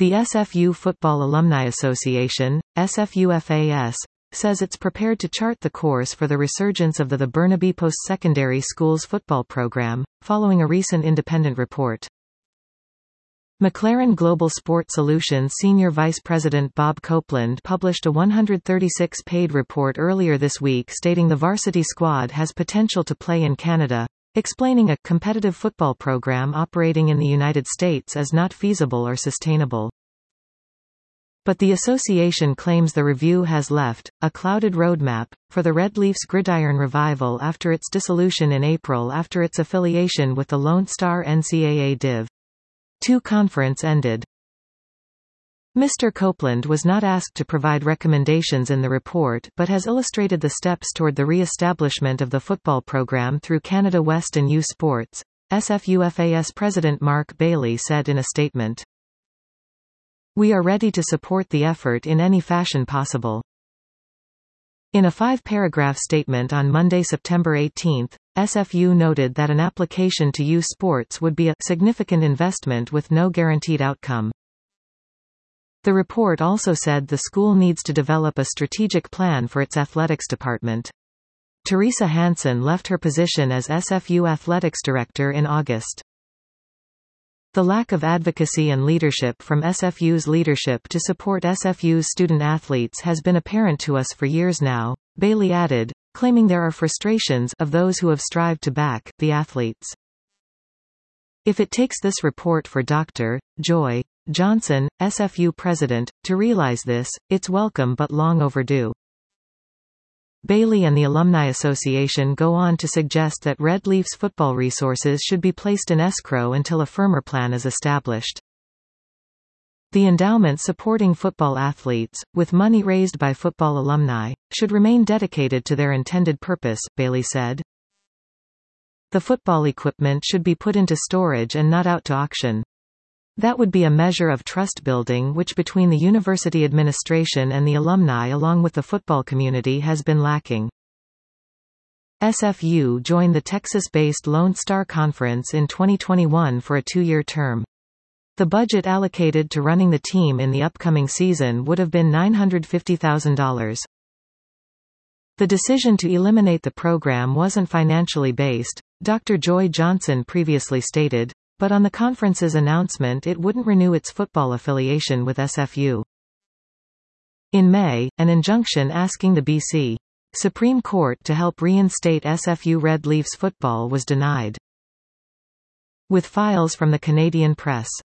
The SFU Football Alumni Association, SFUFAS, says it's prepared to chart the course for the resurgence of the Burnaby Post-Secondary Schools football program, following a recent independent report. McLaren Global Sport Solutions Senior Vice President Bob Copeland published a 136-page report earlier this week stating the varsity squad has potential to play in Canada, explaining a competitive football program operating in the United States is not feasible or sustainable. But the association claims the review has left a clouded roadmap for the Red Leafs gridiron revival after its dissolution in April after its affiliation with the Lone Star NCAA Div. II conference ended. Mr. Copeland was not asked to provide recommendations in the report but has illustrated the steps toward the re-establishment of the football program through Canada West and U Sports, SFUFAS President Mark Bailey said in a statement. We are ready to support the effort in any fashion possible. In a 5-paragraph statement on Monday, September 18, SFU noted that an application to U Sports would be a significant investment with no guaranteed outcome. The report also said the school needs to develop a strategic plan for its athletics department. Teresa Hansen left her position as SFU athletics director in August. The lack of advocacy and leadership from SFU's leadership to support SFU's student athletes has been apparent to us for years now, Bailey added, claiming there are frustrations of those who have strived to back the athletes. If it takes this report for Dr. Joy Johnson, SFU president, to realize this, it's welcome but long overdue. Bailey and the Alumni Association go on to suggest that Red Leafs football resources should be placed in escrow until a firmer plan is established. The endowment supporting football athletes, with money raised by football alumni, should remain dedicated to their intended purpose, Bailey said. The football equipment should be put into storage and not out to auction. That would be a measure of trust building which between the university administration and the alumni along with the football community has been lacking. SFU joined the Texas-based Lone Star Conference in 2021 for a 2-year term. The budget allocated to running the team in the upcoming season would have been $950,000. The decision to eliminate the program wasn't financially based, Dr. Joy Johnson previously stated, but on the conference's announcement it wouldn't renew its football affiliation with SFU. In May, an injunction asking the BC Supreme Court to help reinstate SFU Red Leafs football was denied. With files from the Canadian Press.